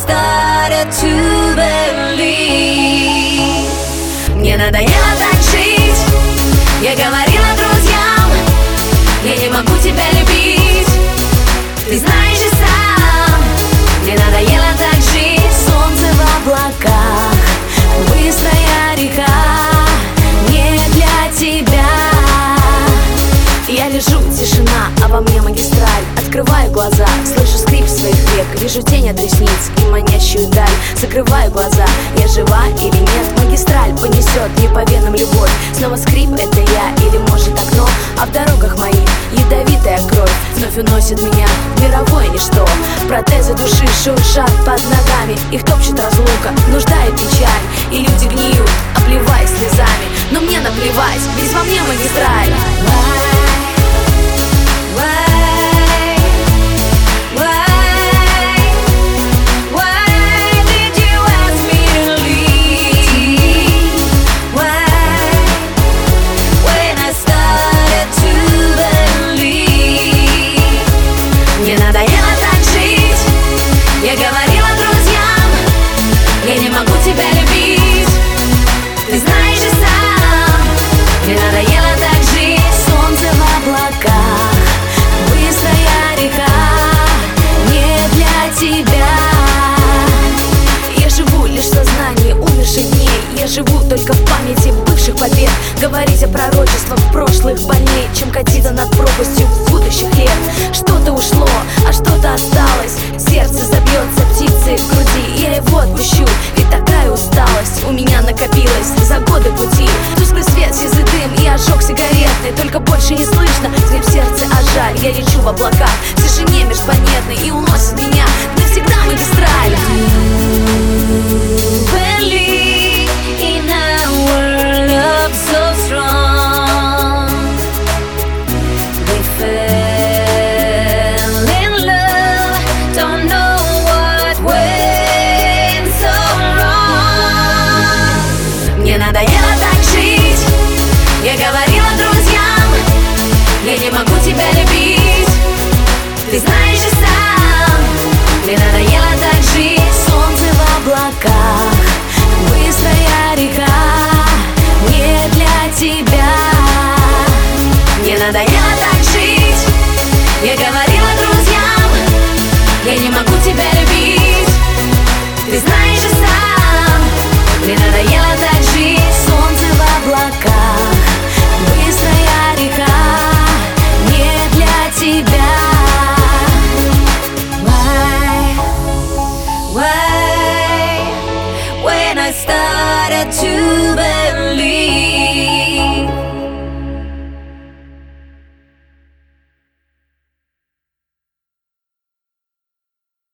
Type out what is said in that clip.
started to believe. Мне надоело так жить. Я говорила друзьям, я не могу тебя любить. Ты знаешь и сам. Мне надоело так жить. Солнце в облаках, быстрая река, не для тебя. Я лежу, тишина, а во мне магистраль. Открываю глаза, слышу скрип своих век. Вижу тень от ресниц и манящую даль. Закрываю глаза, я жива или нет? Магистраль понесет мне по венам любовь. Снова скрип, это я или может окно. А в дорогах моих ядовитая кровь вновь уносит меня в мировое ничто. Протезы души шуршат под ногами. Их топчет разлука, нужда и печаль. И люди гниют, обливаясь слезами. Но мне наплевать, ведь во мне магистраль. Мне надоело так жить. Я говорила друзьям, я не могу тебя любить. Ты знаешь и сам. Мне надоело так жить. Солнце в облаках, быстрая река, не для тебя. Я живу лишь в сознании умерших дней. Я живу только в памяти бывших побед. Говорить о пророчествах прошлых больней, чем катиться над пропастью будущих лет. Что-то ушло, а что-то осталось. Сердце забьется птицей в груди. Я его отпущу, ведь такая усталость у меня накопилась за годы пути. Тусклый свет, сизый дым и ожог сигаретный. Только больше не слышно скрип сердца, а жаль. Я лечу в облаках, в тишине межпланетной, и уносит меня навсегда магистраль. Believe in a world of so strong. We fell in love, don't know what went so wrong. Мне надоело так жить. Я говорила друзьям, я не могу тебя любить. Ты знаешь и сам. Мне надоело так жить. Солнце в облаках, быстрая река, не для тебя.